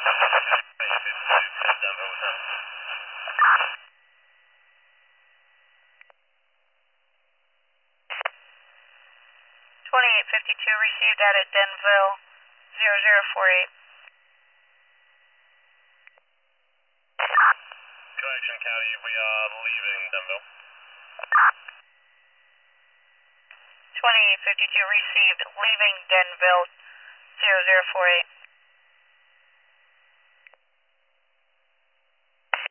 2852 received out at Denville 0048. Correction, County, we are leaving Denville. 2852 received leaving Denville 0048.